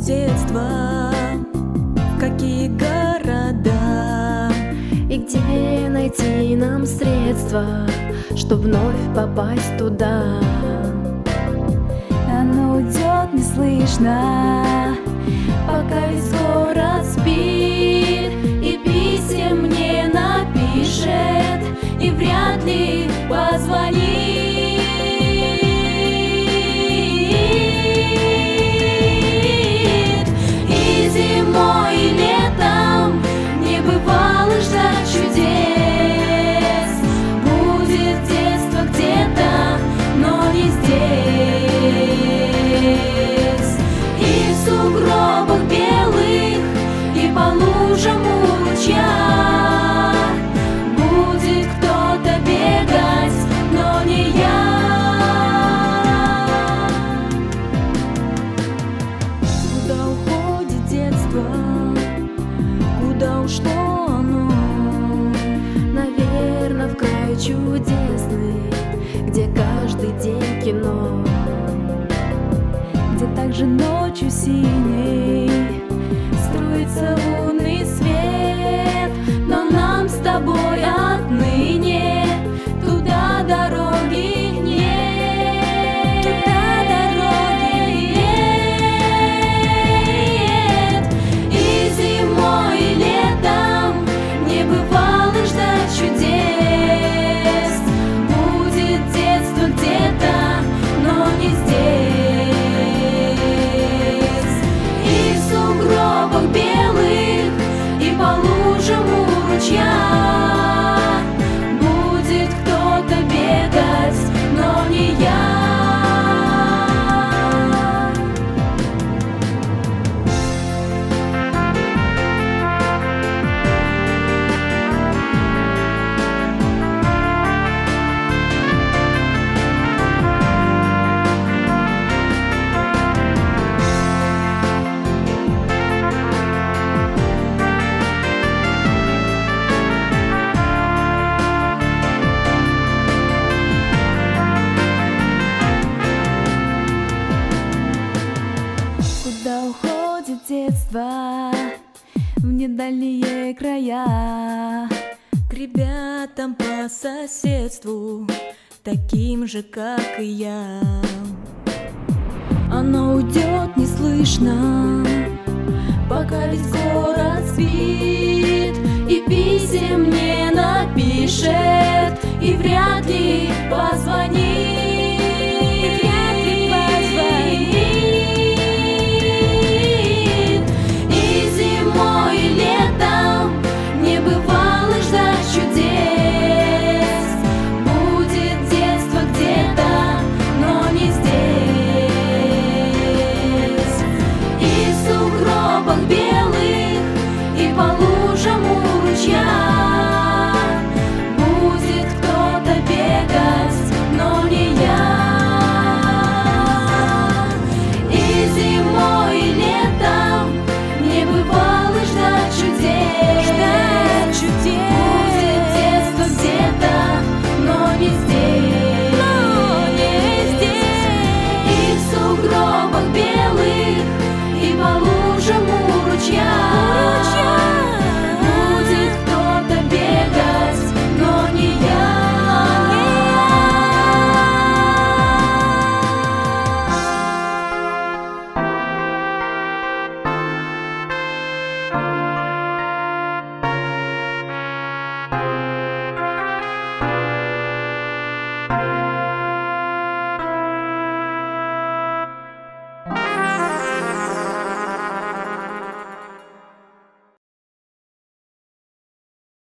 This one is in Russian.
детства, в какие города и где найти нам средства, чтоб вновь попасть туда. Оно уйдет неслышно, пока весь город спит, и писем мне напишет, и вряд ли позвонит. И зимой, и летом не бывало ждать чудес. Будет детство где-то, но не здесь. И в сугробах белых, и по лужам у ручья будет кто-то бегать, но не я. Куда уходит детство? Куда ушло оно? Наверно, в край чудесный, где каждый день кино, где также ночью синей струится лунный свет. Но нам с тобой отныне туда дороги нет. Туда дороги нет. И зимой, и летом не бывало ждать чудес. Будет детство где-то, но не здесь. И в сугробах белых, и по лужам у ручья будет кто-то бегать, но не я. Куда уходит детство в недальние края, к ребятам по соседству, таким же, как и я. Оно уйдет неслышно, пока весь город спит, и писем мне напишет, и вряд ли позвонит.